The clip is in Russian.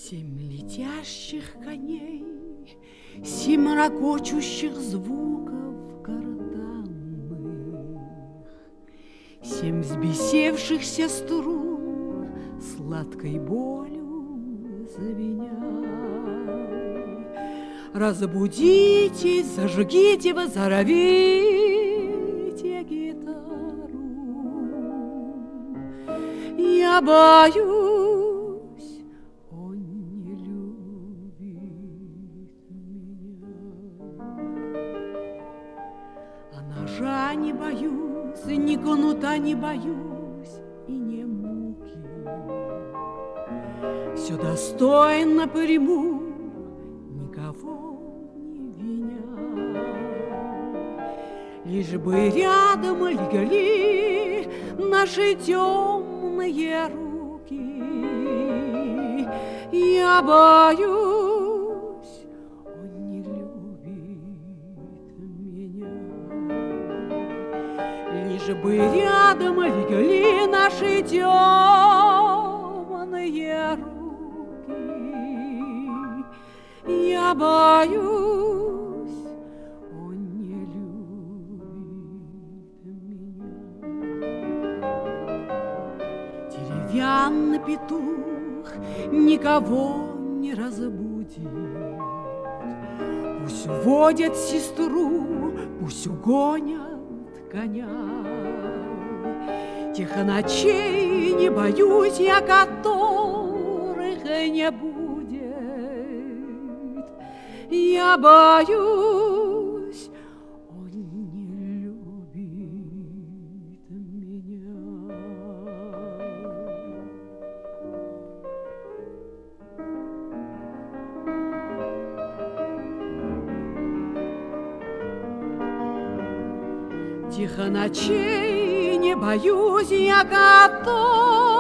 7 летящих коней, 7 ракочущих звуков гортанных, 7 взбесевшихся струн сладкой болью звеня. Разбудитесь, зажгите, возоровите гитару. Я боюсь, он не любит меня. А ножа не боюсь, ни кнута не боюсь и не муки. Все достойно приму, никого не виня. Лишь бы рядом легли наши темные руки. Я боюсь, он не любит меня. Лишь бы рядом легли наши темные руки. Я боюсь, он не любит меня. Деревянный петух никого не разбудит. Пусть водят сестру, пусть угонят коня. Тихо ночей не боюсь я, которых не будет. Я боюсь, он не любит меня. Тихо ночей не боюсь я, которых